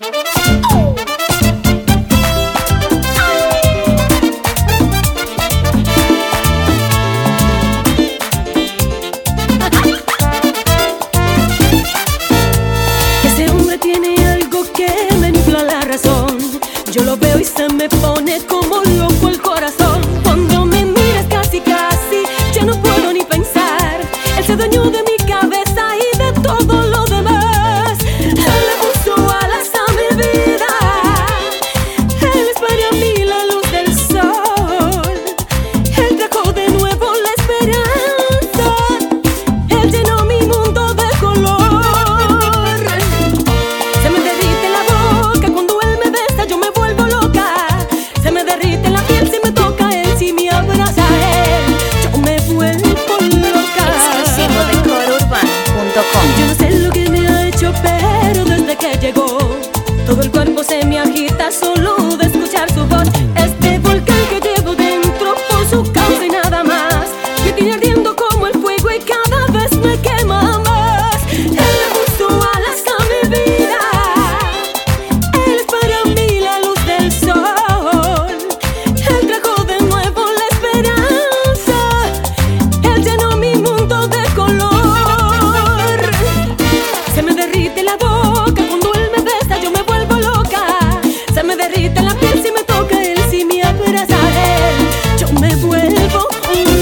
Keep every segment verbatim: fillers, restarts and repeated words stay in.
Ese hombre tiene algo que me nubla la razón. Yo lo veo y se me pone como loco el corazón. Cuando me miras casi casi ya no puedo ni pensar. Él se dueñó de mi cabeza y de todo lo demás. Él le puso alas a mi vida. Él es para mí la luz del sol. Él trajo de nuevo la esperanza. Él llenó mi mundo de color. Se me derrite la boca cuando él me besa, yo me vuelvo loca. Se me derrite la piel si me toca él, si me abraza él, yo me vuelvo loca. Exclusivo de coro urbano punto com. Yo no sé lo que me ha hecho, pero desde que llegó todo el cuerpo se me agita solo de escuchar su voz. Este volcán que llevo dentro por su causa y nada más me tiene ardiendo como el fuego y cada vez me quema más. Él le puso alas a mi vida. Él es para mí la luz del sol. Él trajo de nuevo la esperanza. Él llenó mi mundo de color. Se me derrite la boca cuando él me besa, yo me vuelvo loca. Se me derrite la piel si me toca él, si me abraza él, yo me vuelvo loca.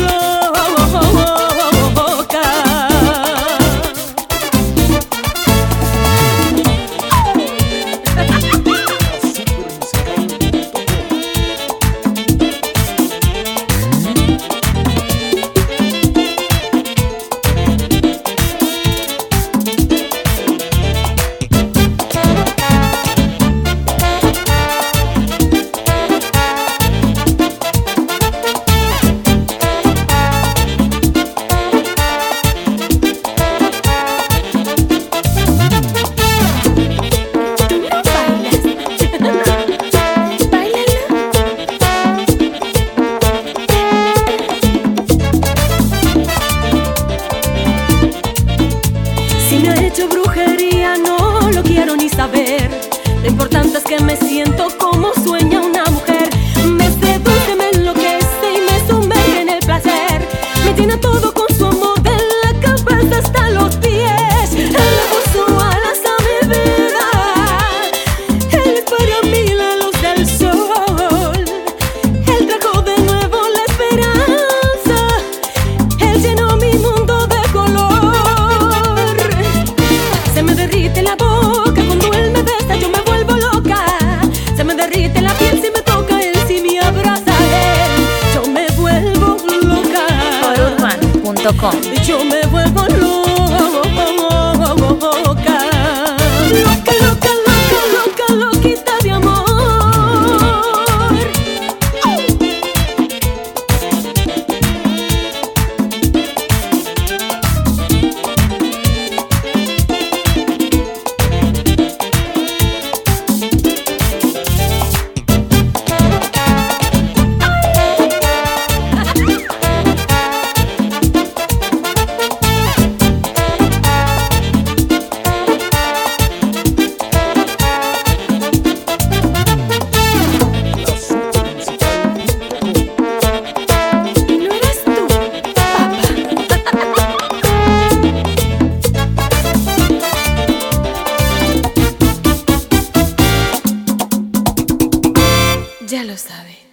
Si me ha hecho brujería no lo quiero ni saber. Lo importante es que me siento como sueña una mujer. Me seduce, me enloquece y me sumerge en el placer. Me llena todo con su amor de la cabeza hasta los pies. Él le puso alas a mi vida. Él es para mí la luz del sol. Él trajo de nuevo la esperanza. Él llenó mi mundo de color. Se me derrite la boca cuando él me besa, yo me vuelvo loca. Se me derrite la piel si me toca él, si me abraza él, yo me vuelvo loca. coro urbano punto com. Yo me vuelvo loca. Loca, loca, loca, loca, loquita de amor. ¿No eres tú, papá? Ya lo sabe.